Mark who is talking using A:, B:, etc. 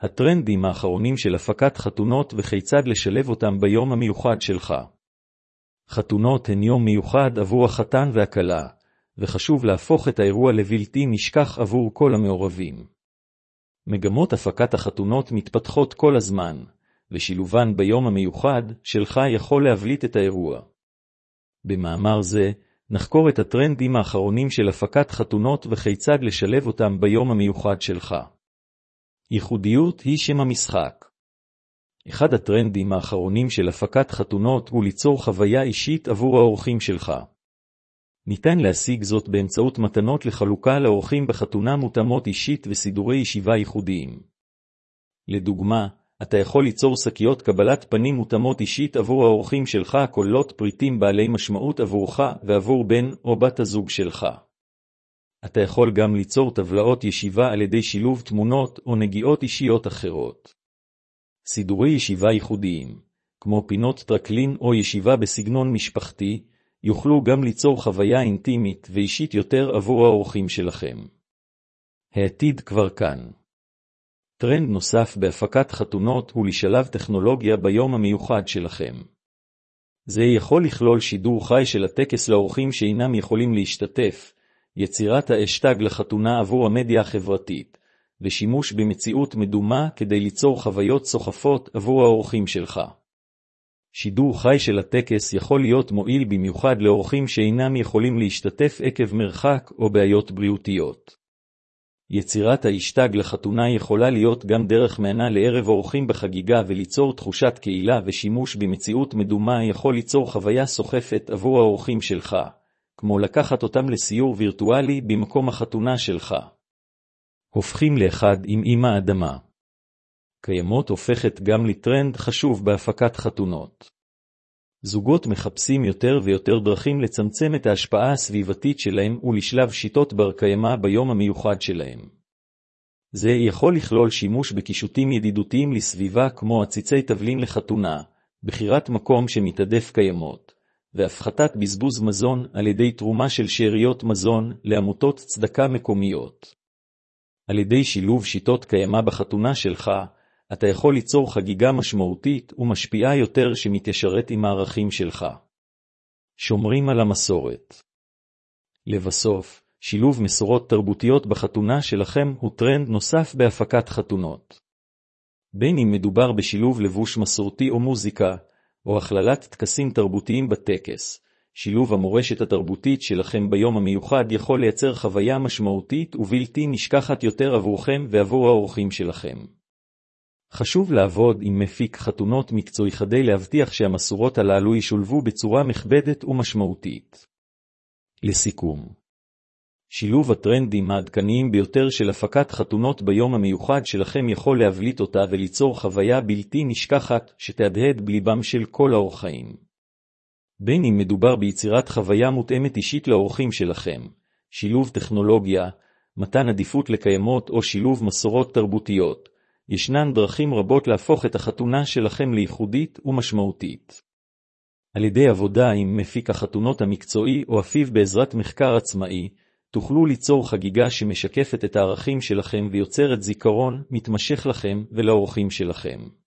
A: הטרנדים האחרונים של הפקת חתונות וכיצד לשלב אותם ביום המיוחד שלך. חתונות הן יום מיוחד עבור החתן והכלה, וחשוב להפוך את האירוע לבלתי נשכח עבור כל המעורבים. מגמות הפקת החתונות מתפתחות כל הזמן, ושילובן ביום המיוחד שלך יכול להבליט את האירוע. במאמר זה, נחקור את הטרנדים האחרונים של הפקת חתונות וכיצד לשלב אותם ביום המיוחד שלך. ייחודיות היא שם המשחק. אחד הטרנדים האחרונים של הפקת חתונות הוא ליצור חוויה אישית עבור האורחים שלך. ניתן להשיג זאת באמצעות מתנות לחלוקה לאורחים בחתונה מותאמות אישית וסידורי ישיבה ייחודיים. לדוגמה, אתה יכול ליצור שקיות קבלת פנים מותאמות אישית עבור האורחים שלך הכוללות פריטים בעלי משמעות עבורך ועבור בן או בת הזוג שלך. אתה יכול גם ליצור טבלאות ישיבה על ידי שילוב תמונות או נגיעות אישיות אחרות. סידורי ישיבה ייחודיים, כמו פינות טרקלין או ישיבה בסגנון משפחתי, יוכלו גם ליצור חוויה אינטימית ואישית יותר עבור האורחים שלכם. העתיד כבר כאן. טרנד נוסף בהפקת חתונות הוא לשלב טכנולוגיה ביום המיוחד שלכם. זה יכול לכלול שידור חי של הטקס לאורחים שאינם יכולים להשתתף, יצירת האשטג לחתונה עבור המדיה החברתית, ושימוש במציאות מדומה כדי ליצור חוויות סוחפות עבור האורחים שלך. שידור חי של הטקס יכול להיות מועיל במיוחד לאורחים שאינם יכולים להשתתף עקב מרחק או בעיות בריאותיות. יצירת האשטג לחתונה יכולה להיות גם דרך מענה לערב אורחים בחגיגה וליצור תחושת קהילה, ושימוש במציאות מדומה יכול ליצור חוויה סוחפת עבור האורחים שלך, כמו לקחת אותם לסיור וירטואלי במקום החתונה שלך. הופכים לאחד עם אמא האדמה. קיימות הופכת גם לטרנד חשוב בהפקת חתונות. זוגות מחפשים יותר ויותר דרכים לצמצם את ההשפעה הסביבתית שלהם ולשלב שיטות בר קיימא ביום המיוחד שלהם. זה יכול לכלול שימוש בקישוטים ידידותיים לסביבה כמו עציצי תבלין לחתונה, בחירת מקום שמתעדף קיימות, והפחתת בזבוז מזון על ידי תרומה של שאריות מזון לעמותות צדקה מקומיות. על ידי שילוב שיטות קיימא בחתונה שלך, אתה יכול ליצור חגיגה משמעותית ומשפיעה יותר שמתיישרת עם הערכים שלך. שומרים על המסורת. לבסוף, שילוב מסורות תרבותיות בחתונה שלכם הוא טרנד נוסף בהפקת חתונות. בין אם מדובר בשילוב לבוש מסורתי או מוזיקה, או הכללת טקסים תרבותיים בטקס, שילוב המורשת התרבותית שלכם ביום המיוחד יכול לייצר חוויה משמעותית ובלתי נשכחת יותר עבורכם ועבור האורחים שלכם. חשוב לעבוד עם מפיק חתונות מקצועי כדי להבטיח שהמסורות הללו ישולבו בצורה מכבדת ומשמעותית. לסיכום, שילוב הטרנדים העדכניים ביותר של הפקת חתונות ביום המיוחד שלכם יכול להבליט אותה וליצור חוויה בלתי נשכחת שתהדהד בליבם של כל האורחים. בין אם מדובר ביצירת חוויה מותאמת אישית לאורחים שלכם, שילוב טכנולוגיה, מתן עדיפות לקיימות או שילוב מסורות תרבותיות, ישנן דרכים רבות להפוך את החתונה שלכם לייחודית ומשמעותית. על ידי עבודה עם מפיק החתונות המקצועי או אפיו בעזרת מחקר עצמאי, תוכלו ליצור חגיגה שמשקפת את הערכים שלכם ויוצרת זיכרון מתמשך לכם ולאורחים שלכם.